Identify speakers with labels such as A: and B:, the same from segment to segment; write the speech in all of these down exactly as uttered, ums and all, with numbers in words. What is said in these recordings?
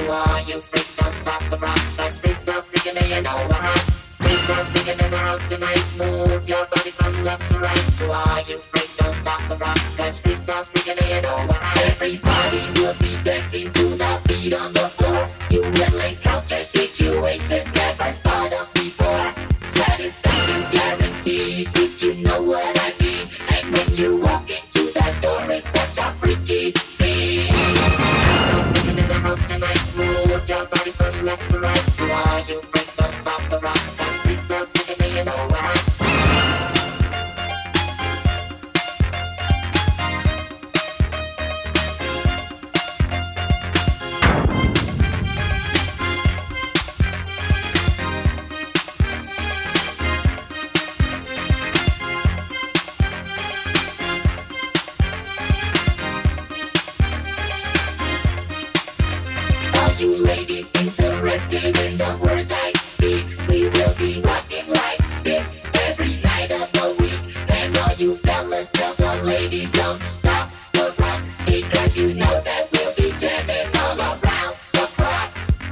A: To all you freaks, don't stop the rock. Cause freaks don't speaking and you know what hot. Freaks don't speaking in the house tonight. Move your body from left to right. To all you freaks, don't stop the rock. Cause freaks don't speaking and you know what hot. Everybody will be dancing to the beat on the floor. You will encounter situations never thought of before. Satisfaction's guaranteed if you know what I mean. And when you walk into that door, it's such a freaky scene. Looking in the house tonight, move your body from left to right. To all you freaks, don't stop the rock. And please don't speak and you know what I mean. You ladies interested in the words I speak, we will be rocking like this every night of the week. And all you fellas tell the ladies don't stop the rock, because you know that we'll be jamming all around the clock.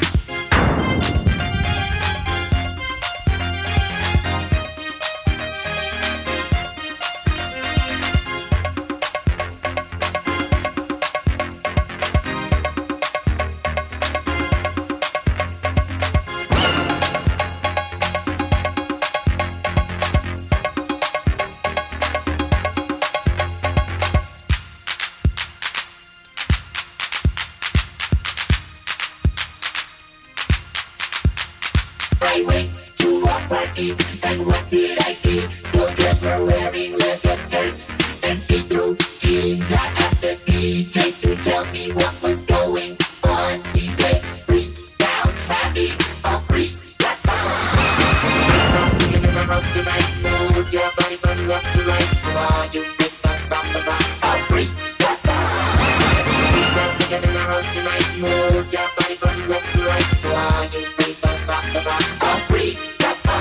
A: I went to a party, and what did I see? The girls were wearing leather skirts and see-through jeans. I asked the D J to tell me what was going on. He said, freestyle's having a freak that fun. Looking in the house tonight, move your body from left to right. To all you freaks, don't stop the rock. A freak that fun. Looking in the house tonight, move your body from left to right. To all you freaks, don't stop the rock. A freak that fun.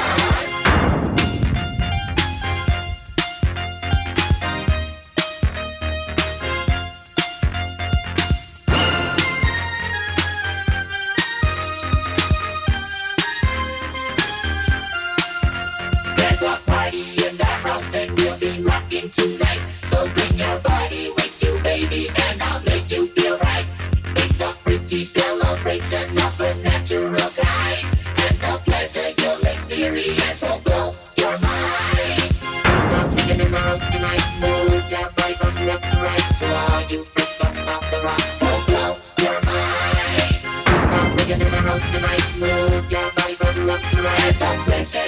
A: There's a party in the house and we'll be rocking tonight. So bring your body with you, baby, and I'll make you feel right. It's a freaky celebration of a natural kind, and the pleasure you'll experience will blow your mind. Now swinging in the house tonight, move your body from left to right. To all you freaks, don't stop the rock, will blow your mind. Now swinging in the house tonight, move your body from left to right. And the pleasure